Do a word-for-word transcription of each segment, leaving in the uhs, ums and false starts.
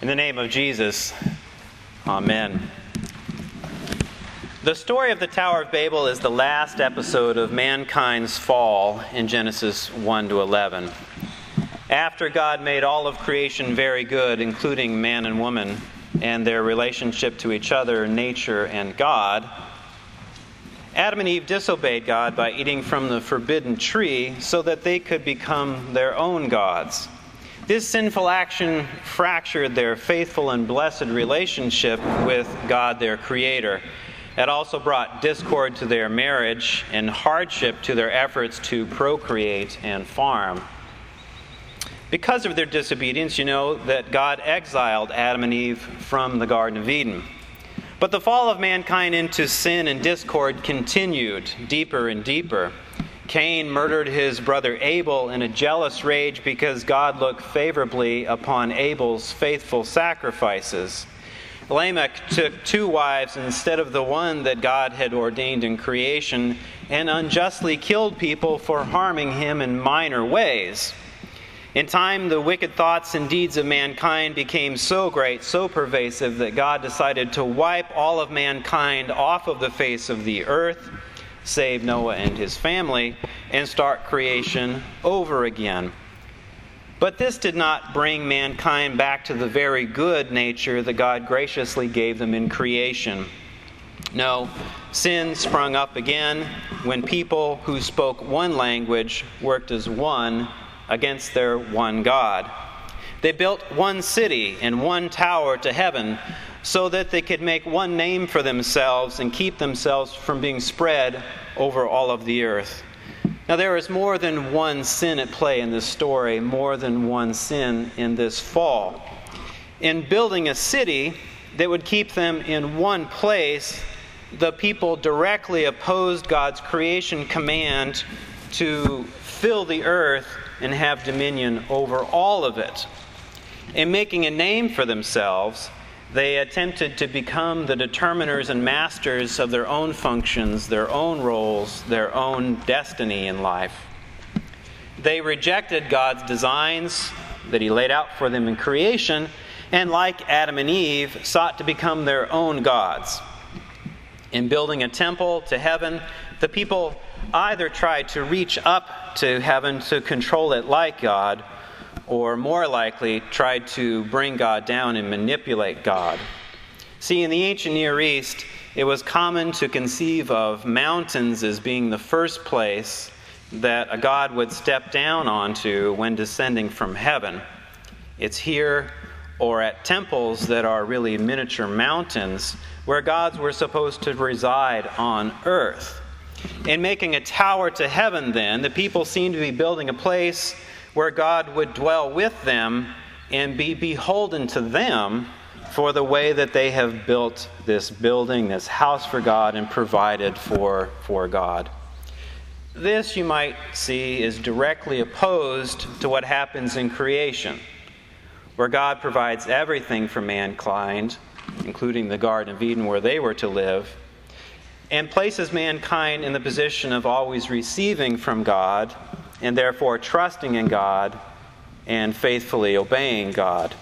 In the name of Jesus, amen. The story of the Tower of Babel is the last episode of mankind's fall in Genesis one to eleven. After God made all of creation very good, including man and woman, and their relationship to each other, nature, and God, Adam and Eve disobeyed God by eating from the forbidden tree so that they could become their own gods. This sinful action fractured their faithful and blessed relationship with God, their Creator. It also brought discord to their marriage and hardship to their efforts to procreate and farm. Because of their disobedience, you know that God exiled Adam and Eve from the Garden of Eden. But the fall of mankind into sin and discord continued deeper and deeper. Cain murdered his brother Abel in a jealous rage because God looked favorably upon Abel's faithful sacrifices. Lamech took two wives instead of the one that God had ordained in creation and unjustly killed people for harming him in minor ways. In time, the wicked thoughts and deeds of mankind became so great, so pervasive, that God decided to wipe all of mankind off of the face of the earth, save Noah and his family, and start creation over again. But this did not bring mankind back to the very good nature that God graciously gave them in creation. No, sin sprung up again when people who spoke one language worked as one against their one God. They built one city and one tower to heaven so that they could make one name for themselves and keep themselves from being spread over all of the earth. Now, there is more than one sin at play in this story, more than one sin in this fall. In building a city that would keep them in one place, the people directly opposed God's creation command to fill the earth and have dominion over all of it. In making a name for themselves, they attempted to become the determiners and masters of their own functions, their own roles, their own destiny in life. They rejected God's designs that He laid out for them in creation, and like Adam and Eve, sought to become their own gods. In building a temple to heaven, the people either tried to reach up to heaven to control it like God, or more likely tried to bring God down and manipulate God. See, in the ancient Near East, it was common to conceive of mountains as being the first place that a god would step down onto when descending from heaven. It's here or at temples that are really miniature mountains where gods were supposed to reside on earth. In making a tower to heaven, then, the people seemed to be building a place where God would dwell with them and be beholden to them for the way that they have built this building, this house for God, and provided for, for God. This, you might see, is directly opposed to what happens in creation, where God provides everything for mankind, including the Garden of Eden where they were to live, and places mankind in the position of always receiving from God and therefore trusting in God and faithfully obeying God.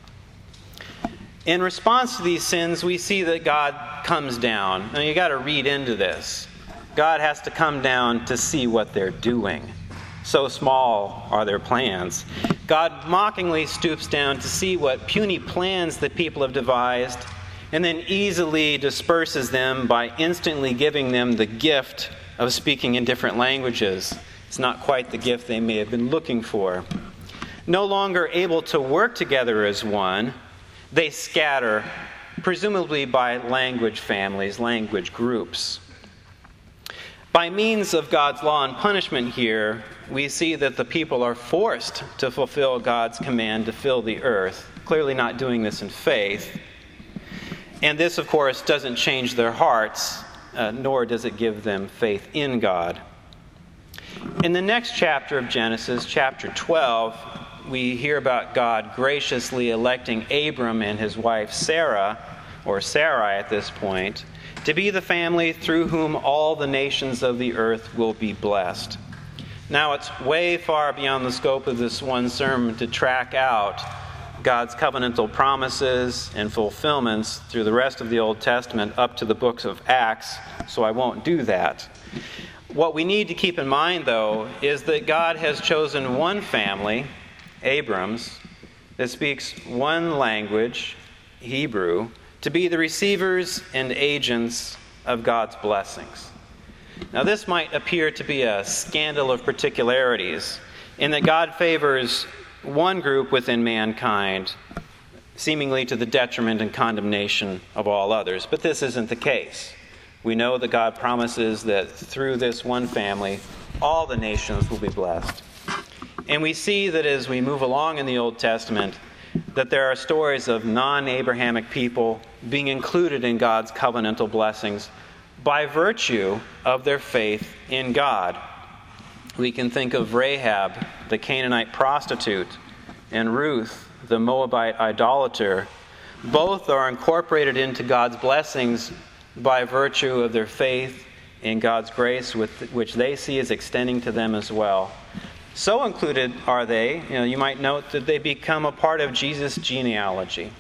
In response to these sins, we see that God comes down. Now, you got to read into this. God has to come down to see what they're doing. So small are their plans. God mockingly stoops down to see what puny plans the people have devised, and then easily disperses them by instantly giving them the gift of speaking in different languages. It's not quite the gift they may have been looking for. No longer able to work together as one, they scatter, presumably by language families, language groups. By means of God's law and punishment here, we see that the people are forced to fulfill God's command to fill the earth, clearly not doing this in faith. And this, of course, doesn't change their hearts, uh, nor does it give them faith in God. In the next chapter of Genesis, chapter twelve, we hear about God graciously electing Abram and his wife Sarah, or Sarai at this point, to be the family through whom all the nations of the earth will be blessed. Now, it's way far beyond the scope of this one sermon to track out God's covenantal promises and fulfillments through the rest of the Old Testament up to the books of Acts, so I won't do that. What we need to keep in mind, though, is that God has chosen one family, Abram's, that speaks one language, Hebrew, to be the receivers and agents of God's blessings. Now, this might appear to be a scandal of particularities, in that God favors one group within mankind, seemingly to the detriment and condemnation of all others. But this isn't the case. We know that God promises that through this one family, all the nations will be blessed. And we see that as we move along in the Old Testament, that there are stories of non-Abrahamic people being included in God's covenantal blessings by virtue of their faith in God. We can think of Rahab, the Canaanite prostitute, and Ruth, the Moabite idolater. Both are incorporated into God's blessings by virtue of their faith in God's grace, with, which they see as extending to them as well. So included are they, you know, you might note that they become a part of Jesus' genealogy.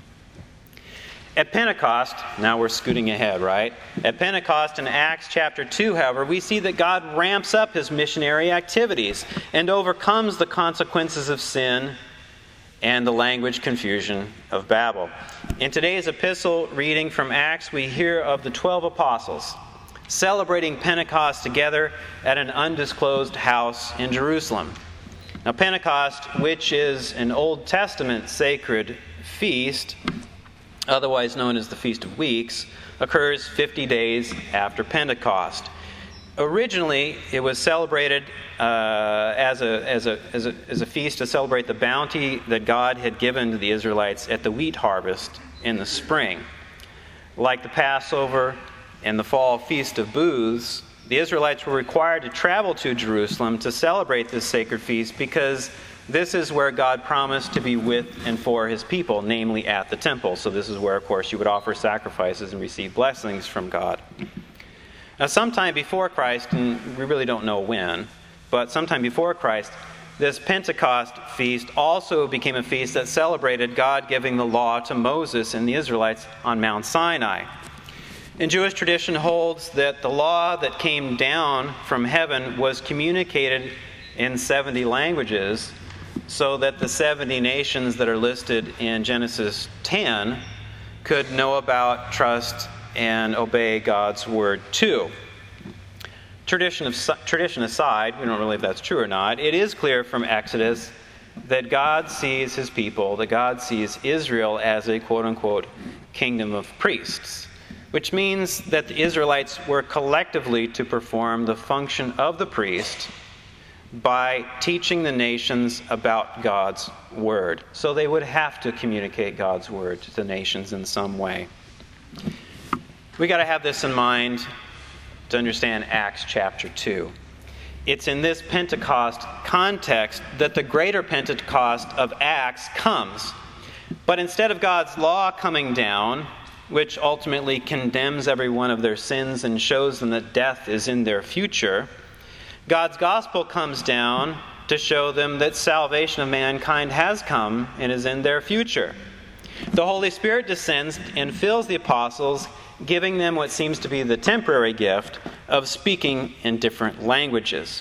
At Pentecost, now we're scooting ahead, right? At Pentecost in Acts chapter two, however, we see that God ramps up his missionary activities and overcomes the consequences of sin and the language confusion of Babel. In today's epistle reading from Acts, we hear of the twelve apostles celebrating Pentecost together at an undisclosed house in Jerusalem. Now, Pentecost, which is an Old Testament sacred feast, otherwise known as the Feast of Weeks, occurs fifty days after Pentecost. Originally, it was celebrated uh, as, a, as, a, as, a, as a feast to celebrate the bounty that God had given to the Israelites at the wheat harvest in the spring. Like the Passover and the fall Feast of Booths, the Israelites were required to travel to Jerusalem to celebrate this sacred feast because this is where God promised to be with and for his people, namely at the temple. So this is where, of course, you would offer sacrifices and receive blessings from God. Now, sometime before Christ, and we really don't know when, but sometime before Christ, this Pentecost feast also became a feast that celebrated God giving the law to Moses and the Israelites on Mount Sinai. And Jewish tradition holds that the law that came down from heaven was communicated in seventy languages, so that the seventy nations that are listed in Genesis ten could know about, trust, and obey God's word too. Tradition, of, tradition aside, we don't really know if that's true or not, it is clear from Exodus that God sees his people, that God sees Israel as a quote-unquote kingdom of priests, which means that the Israelites were collectively to perform the function of the priest by teaching the nations about God's word. So they would have to communicate God's word to the nations in some way. We got to have this in mind to understand Acts chapter two. It's in this Pentecost context that the greater Pentecost of Acts comes. But instead of God's law coming down, which ultimately condemns every one of their sins and shows them that death is in their future, God's gospel comes down to show them that salvation of mankind has come and is in their future. The Holy Spirit descends and fills the apostles, giving them what seems to be the temporary gift of speaking in different languages.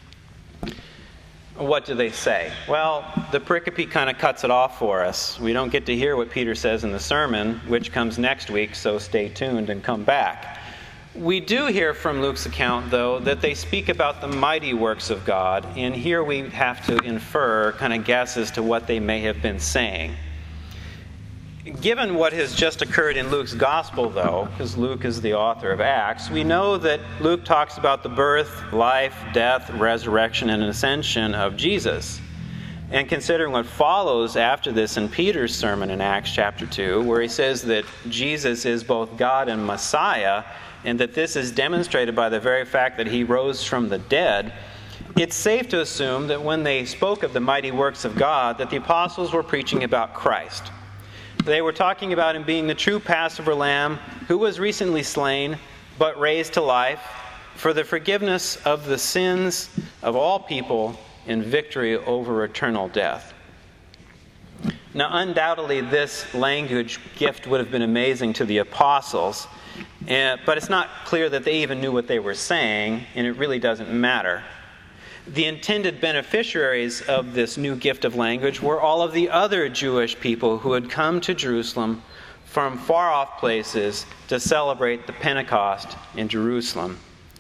What do they say? Well, the pericope kind of cuts it off for us. We don't get to hear what Peter says in the sermon, which comes next week, so stay tuned and come back. We do hear from Luke's account, though, that they speak about the mighty works of God, and here we have to infer, kind of guess as to what they may have been saying. Given what has just occurred in Luke's gospel, though, because Luke is the author of Acts, we know that Luke talks about the birth, life, death, resurrection, and ascension of Jesus. And considering what follows after this in Peter's sermon in Acts chapter two, where he says that Jesus is both God and Messiah, and that this is demonstrated by the very fact that he rose from the dead, it's safe to assume that when they spoke of the mighty works of God, that the apostles were preaching about Christ. They were talking about him being the true Passover lamb who was recently slain, but raised to life for the forgiveness of the sins of all people and victory over eternal death. Now, undoubtedly, this language gift would have been amazing to the apostles, uh, but it's not clear that they even knew what they were saying, and it really doesn't matter. The intended beneficiaries of this new gift of language were all of the other Jewish people who had come to Jerusalem from far-off places to celebrate the Pentecost in Jerusalem.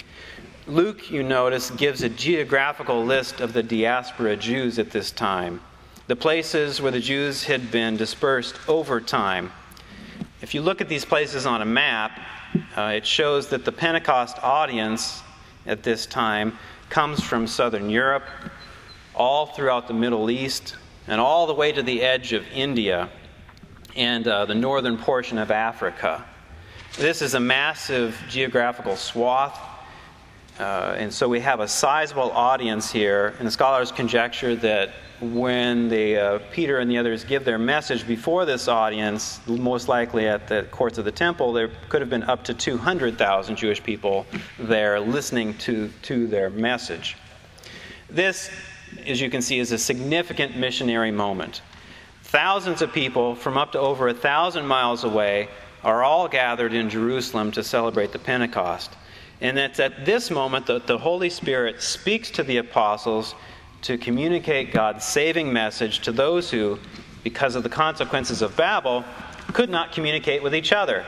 Luke, you notice, gives a geographical list of the diaspora Jews at this time, the places where the Jews had been dispersed over time. If you look at these places on a map, uh, it shows that the Pentecost audience at this time comes from southern Europe, all throughout the Middle East, and all the way to the edge of India and uh, the northern portion of Africa. This is a massive geographical swath, uh, and so we have a sizable audience here, and the scholars conjecture that when the, uh, Peter and the others give their message before this audience, most likely at the courts of the temple, there could have been up to two hundred thousand Jewish people there listening to, to their message. This, as you can see, is a significant missionary moment. Thousands of people from up to over a thousand miles away are all gathered in Jerusalem to celebrate the Pentecost. And it's at this moment that the Holy Spirit speaks to the apostles to communicate God's saving message to those who, because of the consequences of Babel, could not communicate with each other.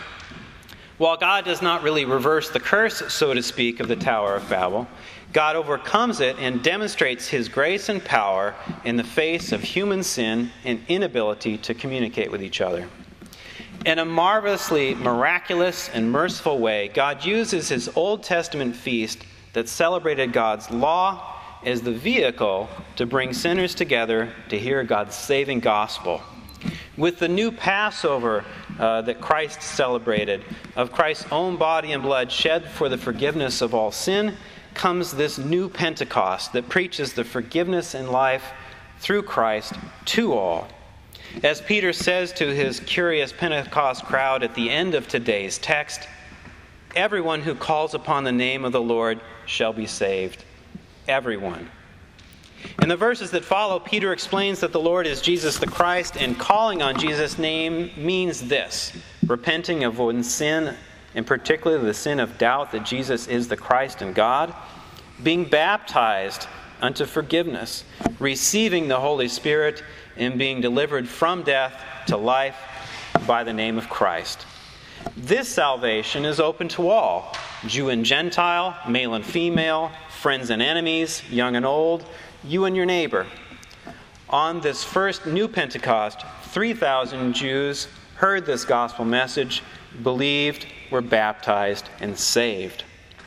While God does not really reverse the curse, so to speak, of the Tower of Babel, God overcomes it and demonstrates His grace and power in the face of human sin and inability to communicate with each other. In a marvelously miraculous and merciful way, God uses His Old Testament feast that celebrated God's law as the vehicle to bring sinners together to hear God's saving gospel. With the new Passover uh, that Christ celebrated, of Christ's own body and blood shed for the forgiveness of all sin, comes this new Pentecost that preaches the forgiveness in life through Christ to all. As Peter says to his curious Pentecost crowd at the end of today's text, everyone who calls upon the name of the Lord shall be saved. Everyone. In the verses that follow, Peter explains that the Lord is Jesus the Christ, and calling on Jesus' name means this: repenting of one's sin, and particularly the sin of doubt that Jesus is the Christ and God, being baptized unto forgiveness, receiving the Holy Spirit, and being delivered from death to life by the name of Christ. This salvation is open to all, Jew and Gentile, male and female, friends and enemies, young and old, you and your neighbor. On this first new Pentecost, three thousand Jews heard this gospel message, believed, were baptized, and saved.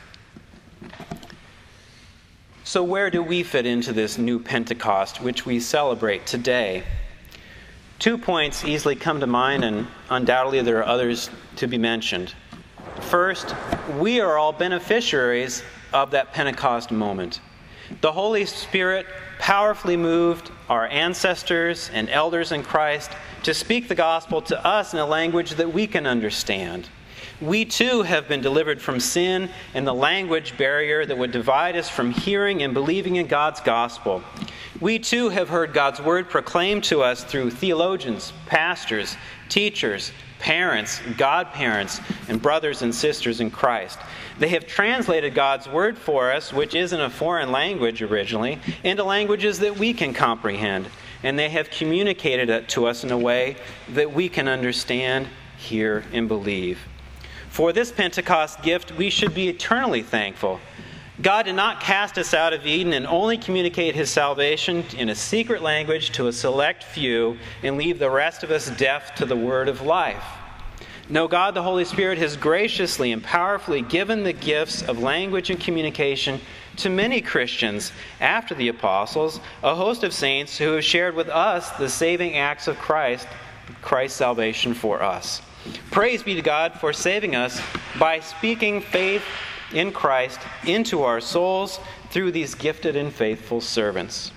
So where do we fit into this new Pentecost, which we celebrate today? Two points easily come to mind, and undoubtedly there are others to be mentioned. First, we are all beneficiaries of that Pentecost moment. The Holy Spirit powerfully moved our ancestors and elders in Christ to speak the gospel to us in a language that we can understand. We too have been delivered from sin and the language barrier that would divide us from hearing and believing in God's gospel. We too have heard God's word proclaimed to us through theologians, pastors, teachers, parents, godparents, and brothers and sisters in Christ. They have translated God's word for us, which is in a foreign language originally, into languages that we can comprehend. And they have communicated it to us in a way that we can understand, hear, and believe. For this Pentecost gift, we should be eternally thankful. God did not cast us out of Eden and only communicate His salvation in a secret language to a select few and leave the rest of us deaf to the word of life. No, God the Holy Spirit has graciously and powerfully given the gifts of language and communication to many Christians after the apostles, a host of saints who have shared with us the saving acts of Christ, Christ's salvation for us. Praise be to God for saving us by speaking faith in Christ into our souls through these gifted and faithful servants.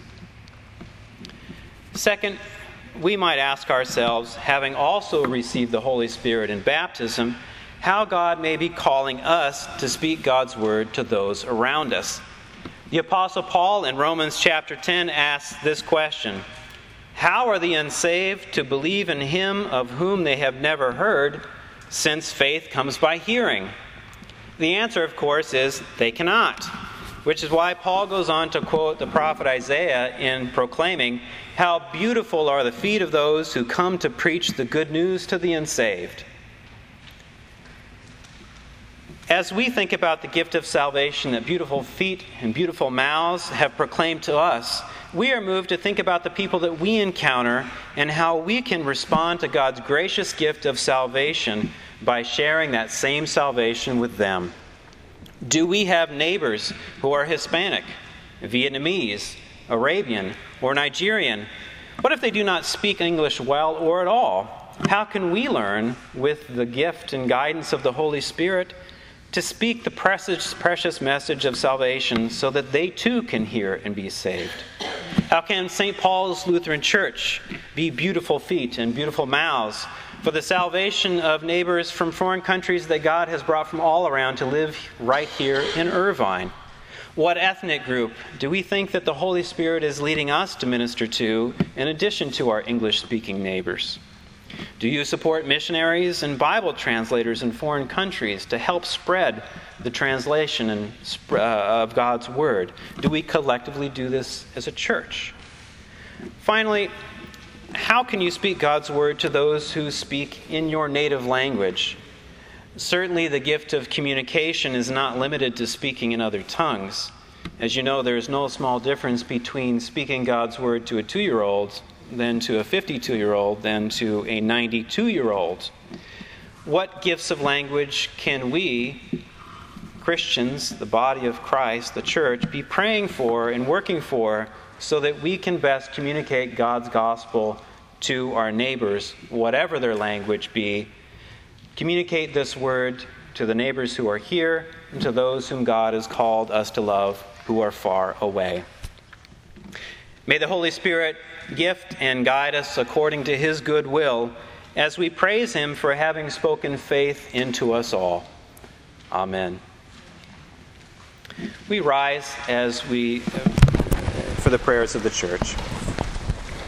Second, we might ask ourselves, having also received the Holy Spirit in baptism, how God may be calling us to speak God's word to those around us. The Apostle Paul in Romans chapter ten asks this question: How are the unsaved to believe in him of whom they have never heard, since faith comes by hearing? The answer, of course, is they cannot, which is why Paul goes on to quote the prophet Isaiah in proclaiming, "How beautiful are the feet of those who come to preach the good news to the unsaved." As we think about the gift of salvation that beautiful feet and beautiful mouths have proclaimed to us, we are moved to think about the people that we encounter and how we can respond to God's gracious gift of salvation by sharing that same salvation with them. Do we have neighbors who are Hispanic, Vietnamese, Arabian, or Nigerian? What if they do not speak English well or at all? How can we learn, with the gift and guidance of the Holy Spirit, to speak the precious, precious message of salvation so that they too can hear and be saved? How can Saint Paul's Lutheran Church be beautiful feet and beautiful mouths for the salvation of neighbors from foreign countries that God has brought from all around to live right here in Irvine? What ethnic group do we think that the Holy Spirit is leading us to minister to in addition to our English-speaking neighbors? Do you support missionaries and Bible translators in foreign countries to help spread the translation and, uh, of God's Word? Do we collectively do this as a church? Finally, how can you speak God's Word to those who speak in your native language? Certainly the gift of communication is not limited to speaking in other tongues. As you know, there is no small difference between speaking God's Word to a two-year-old than to a fifty-two-year-old, than to a ninety-two-year-old. What gifts of language can we, Christians, the body of Christ, the church, be praying for and working for so that we can best communicate God's gospel to our neighbors, whatever their language be? Communicate this word to the neighbors who are here and to those whom God has called us to love who are far away. May the Holy Spirit gift and guide us according to his good will as we praise him for having spoken faith into us all. Amen. We rise as we for the prayers of the church.